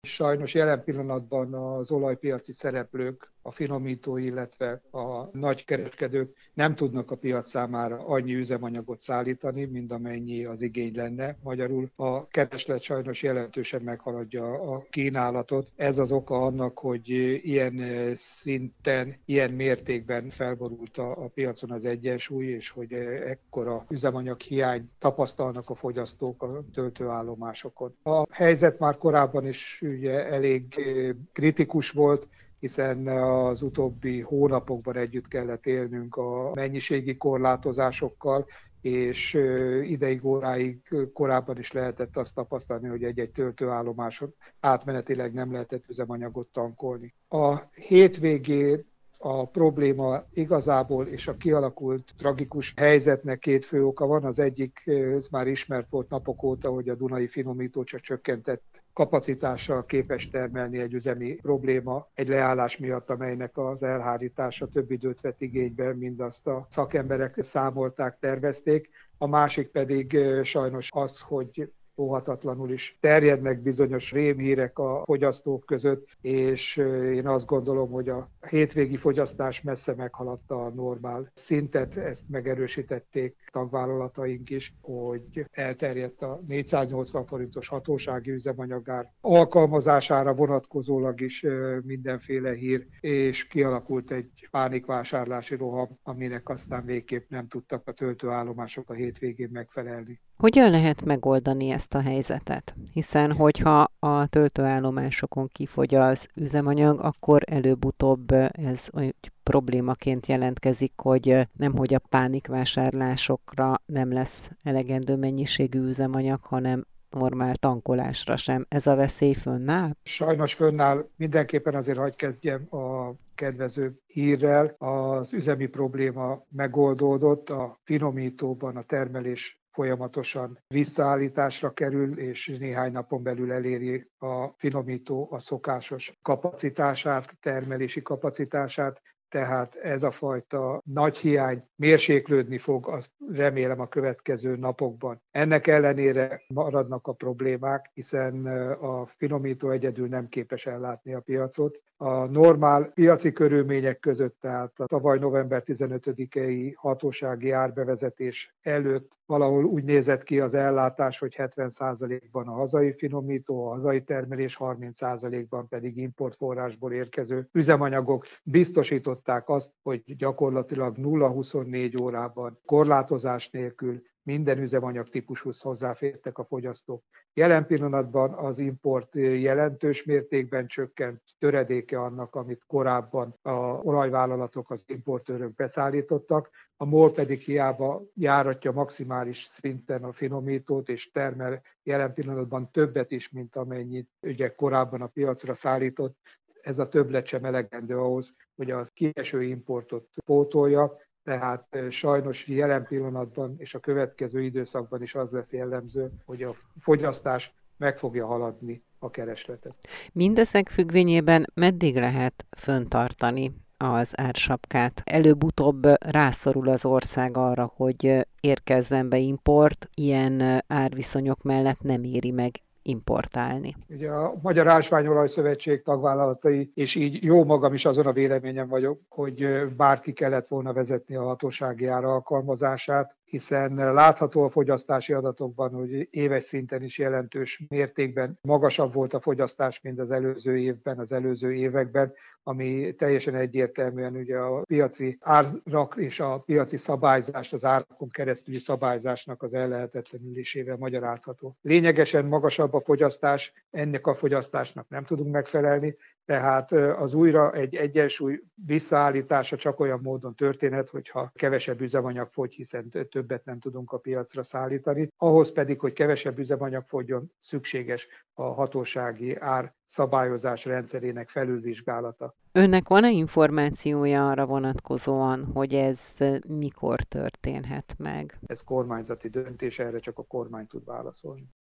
Sajnos jelen pillanatban az olajpiaci szereplők, a finomító, illetve a nagykereskedők nem tudnak a piac számára annyi üzemanyagot szállítani, mint amennyi az igény lenne. Magyarul a kereslet sajnos jelentősen meghaladja a kínálatot. Ez az oka annak, hogy ilyen szinten, ilyen mértékben felborult a piacon az egyensúly, és hogy ekkora üzemanyag hiány tapasztalnak a fogyasztók a töltőállomásokon. A helyzet már korábban is ugye elég kritikus volt, hiszen az utóbbi hónapokban együtt kellett élnünk a mennyiségi korlátozásokkal, és ideig óráig korábban is lehetett azt tapasztalni, hogy egy-egy töltőállomáson átmenetileg nem lehetett üzemanyagot tankolni. A hétvégén a probléma igazából és a kialakult tragikus helyzetnek két fő oka van. Az egyik, ez már ismert volt napok óta, hogy a Dunai finomító csak csökkentett kapacitással képes termelni egy üzemi probléma egy leállás miatt, amelynek az elhárítása több időt vett igénybe, mint azt a szakemberek számolták, tervezték. A másik pedig sajnos az, hogy óhatatlanul is terjednek bizonyos rémhírek a fogyasztók között, és én azt gondolom, hogy a hétvégi fogyasztás messze meghaladta a normál szintet, ezt megerősítették tagvállalataink is, hogy elterjedt a 480 forintos hatósági üzemanyagár alkalmazására vonatkozólag is mindenféle hír, és kialakult egy pánikvásárlási roham, aminek aztán végképp nem tudtak a töltőállomások a hétvégén megfelelni. Hogyan lehet megoldani ezt a helyzetet? Hiszen, hogyha a töltőállomásokon kifogy az üzemanyag, akkor előbb-utóbb ez egy problémaként jelentkezik, hogy nemhogy a pánikvásárlásokra nem lesz elegendő mennyiségű üzemanyag, hanem normál tankolásra sem. Ez a veszély fönnáll? Sajnos fönnáll. Mindenképpen azért hadd kezdjem a kedvező hírrel. Az üzemi probléma megoldódott, a finomítóban a termelés folyamatosan visszaállításra kerül, és néhány napon belül eléri a finomító a szokásos kapacitását, termelési kapacitását, tehát ez a fajta nagy hiány mérséklődni fog, azt remélem a következő napokban. Ennek ellenére maradnak a problémák, hiszen a finomító egyedül nem képes ellátni a piacot. A normál piaci körülmények között, tehát a tavaly november 15-i hatósági árbevezetés előtt valahol úgy nézett ki az ellátás, hogy 70%-ban a hazai finomító, a hazai termelés, 30%-ban pedig importforrásból érkező üzemanyagok biztosították azt, hogy gyakorlatilag 0-24 órában korlátozás nélkül minden üzemanyag típushoz hozzáfértek a fogyasztók. Jelen pillanatban az import jelentős mértékben csökkent, töredéke annak, amit korábban az olajvállalatok, az importőrök beszállítottak. A MOL pedig hiába járatja maximális szinten a finomítót, és termel jelen pillanatban többet is, mint amennyit ugye korábban a piacra szállított. Ez a többlet sem elegendő ahhoz, hogy a kieső importot pótolja. Tehát sajnos jelen pillanatban és a következő időszakban is az lesz jellemző, hogy a fogyasztás meg fogja haladni a keresletet. Mindezek függvényében meddig lehet föntartani az ársapkát? Előbb-utóbb rászorul az ország arra, hogy érkezzen be import, ilyen árviszonyok mellett nem éri meg importálni. Ugye a Magyar Ásványolaj Szövetség tagvállalatai, és így jó magam is azon a véleményen vagyok, hogy bárki kellett volna vezetni a hatósági ár alkalmazását, hiszen látható a fogyasztási adatokban, hogy éves szinten is jelentős mértékben magasabb volt a fogyasztás, mint az előző évben, az előző években, ami teljesen egyértelműen ugye a piaci árak és a piaci szabályzást, az árakon keresztüli szabályzásnak az ellehetetlenülésével magyarázható. Lényegesen magasabb a fogyasztás, ennek a fogyasztásnak nem tudunk megfelelni, tehát az újra egy egyensúly visszaállítása csak olyan módon történhet, hogyha kevesebb üzemanyag fogy, hiszen többet nem tudunk a piacra szállítani. Ahhoz pedig, hogy kevesebb üzemanyag fogjon, szükséges a hatósági ár szabályozás rendszerének felülvizsgálata. Önnek van-e információja arra vonatkozóan, hogy ez mikor történhet meg? Ez kormányzati döntés, erre csak a kormány tud válaszolni.